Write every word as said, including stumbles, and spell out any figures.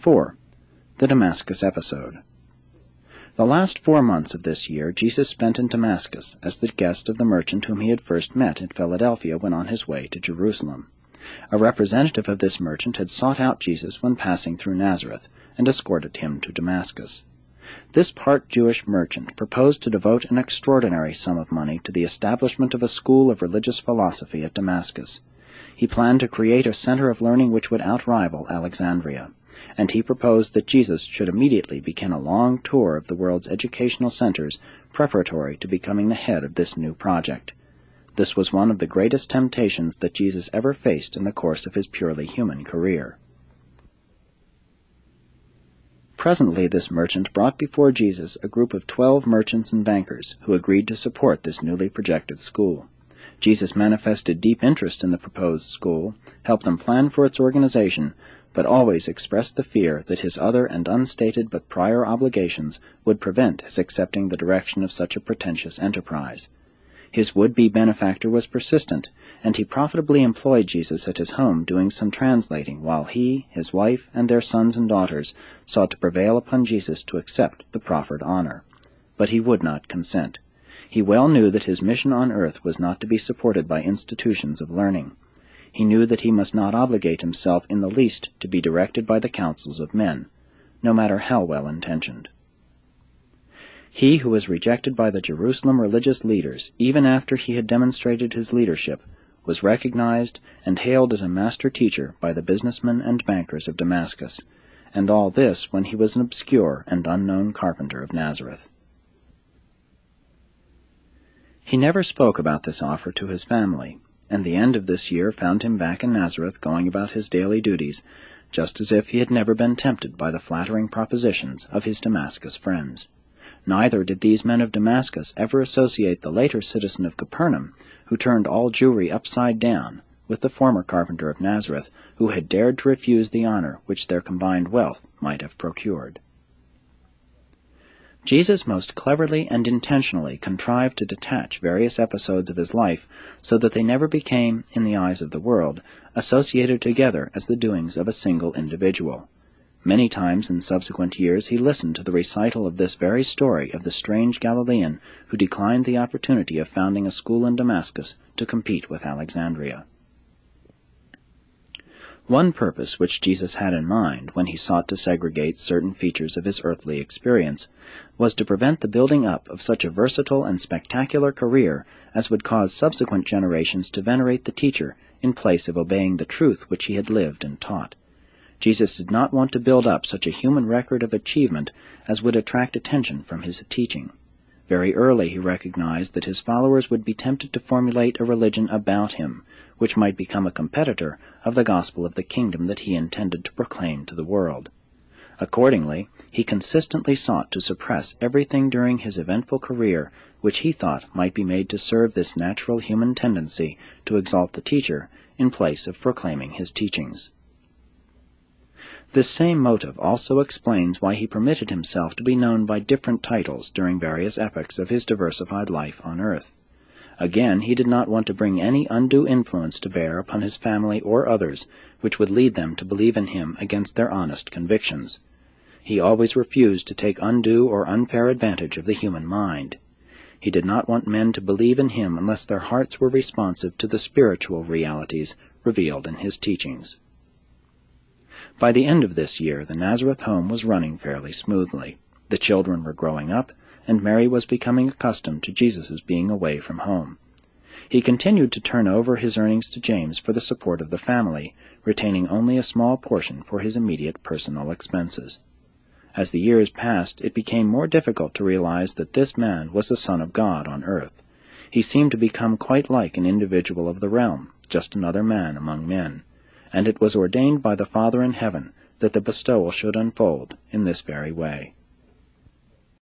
four. The Damascus Episode. The last four months of this year Jesus spent in Damascus as the guest of the merchant whom he had first met in Philadelphia when on his way to Jerusalem. A representative of this merchant had sought out Jesus when passing through Nazareth, and escorted him to Damascus. This part Jewish merchant proposed to devote an extraordinary sum of money to the establishment of a school of religious philosophy at Damascus. He planned to create a center of learning which would outrival Alexandria, and he proposed that Jesus should immediately begin a long tour of the world's educational centers preparatory to becoming the head of this new project. This was one of the greatest temptations that Jesus ever faced in the course of his purely human career. Presently this merchant brought before Jesus a group of twelve merchants and bankers who agreed to support this newly projected school. Jesus manifested deep interest in the proposed school, helped them plan for its organization, but always expressed the fear that his other and unstated but prior obligations would prevent his accepting the direction of such a pretentious enterprise. His would-be benefactor was persistent, and he profitably employed Jesus at his home doing some translating while he, his wife, and their sons and daughters sought to prevail upon Jesus to accept the proffered honor. But he would not consent. He well knew that his mission on earth was not to be supported by institutions of learning. He knew that he must not obligate himself in the least to be directed by the counsels of men, no matter how well-intentioned. He who was rejected by the Jerusalem religious leaders, even after he had demonstrated his leadership, was recognized and hailed as a master teacher by the businessmen and bankers of Damascus, and all this when he was an obscure and unknown carpenter of Nazareth. He never spoke about this offer to his family, and the end of this year found him back in Nazareth going about his daily duties, just as if he had never been tempted by the flattering propositions of his Damascus friends. Neither did these men of Damascus ever associate the later citizen of Capernaum, who turned all Jewry upside down, with the former carpenter of Nazareth, who had dared to refuse the honor which their combined wealth might have procured. Jesus most cleverly and intentionally contrived to detach various episodes of his life so that they never became, in the eyes of the world, associated together as the doings of a single individual. Many times in subsequent years he listened to the recital of this very story of the strange Galilean who declined the opportunity of founding a school in Damascus to compete with Alexandria. One purpose which Jesus had in mind when he sought to segregate certain features of his earthly experience was to prevent the building up of such a versatile and spectacular career as would cause subsequent generations to venerate the teacher in place of obeying the truth which he had lived and taught. Jesus did not want to build up such a human record of achievement as would attract attention from his teaching. Very early he recognized that his followers would be tempted to formulate a religion about him, which might become a competitor of the gospel of the kingdom that he intended to proclaim to the world. Accordingly, he consistently sought to suppress everything during his eventful career which he thought might be made to serve this natural human tendency to exalt the teacher in place of proclaiming his teachings. This same motive also explains why he permitted himself to be known by different titles during various epochs of his diversified life on earth. Again, he did not want to bring any undue influence to bear upon his family or others, which would lead them to believe in him against their honest convictions. He always refused to take undue or unfair advantage of the human mind. He did not want men to believe in him unless their hearts were responsive to the spiritual realities revealed in his teachings. By the end of this year, the Nazareth home was running fairly smoothly. The children were growing up, and Mary was becoming accustomed to Jesus' being away from home. He continued to turn over his earnings to James for the support of the family, retaining only a small portion for his immediate personal expenses. As the years passed, it became more difficult to realize that this man was the Son of God on earth. He seemed to become quite like an individual of the realm, just another man among men, and it was ordained by the Father in heaven that the bestowal should unfold in this very way.